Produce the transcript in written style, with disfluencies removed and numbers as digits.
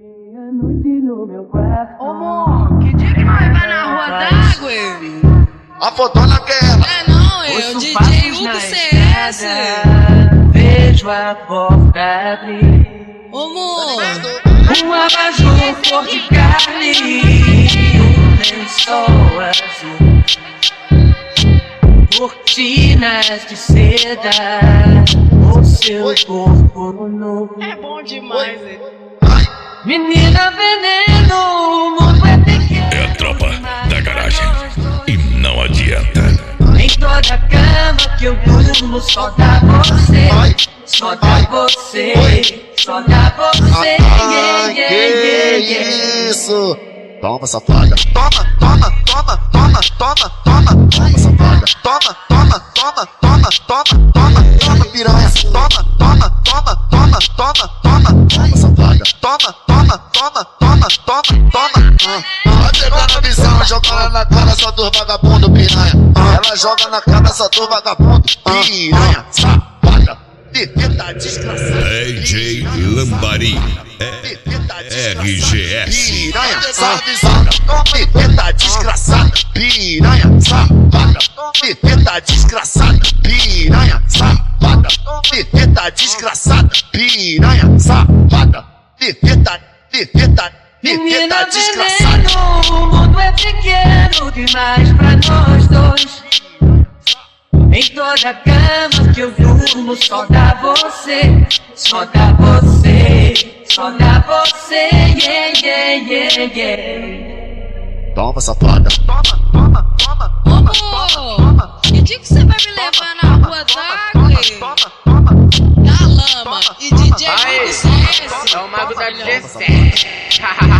Ô, amor, que dia que nós vai na rua d'água? A fotona que é ela. É não, é o DJ Hugo CS. Vejo a porta abrir. Ô, amor, Um abajur cor de carne, um lençol azul, cortinas de seda, o seu corpo nu. é bom demais, hein? Menina veneno, o mundo é pequeno. É a tropa da garagem e não adianta. Em toda cama que eu durmo só dá você, só dá você, só dá você. Que isso? Toma, safada. Toma, toma, toma, toma, toma, toma. Toma, safada. Toma, toma, toma, toma, toma, toma, toma, piranha. Toma, toma, toma, toma, toma, toma. Toma, safada. Toma, toma, toma, toma, toma, toma. Ela pegou na visão, jogando na cara só dos vagabundo, piranha. Ela joga na cara só dos vagabundo, piranha, safada. Perfeita desgraçada. DJ Lambari, RGS. Piranha, safada, perfeita desgraçada. Piranha, safada, perfeita desgraçada. Piranha, safada, perfeita desgraçada. Piranha, safada, perfeita Menina desgraçada. veneno, o mundo é pequeno demais pra nós dois. Em toda cama que eu durmo só dá você, só dá você, só dá você, Toma, safada. Toma, toma, toma, toma, toma, toma. Que dia que você vai me levar na rua d'água? Da lama e DJ Hugo CS. É o mago da 17.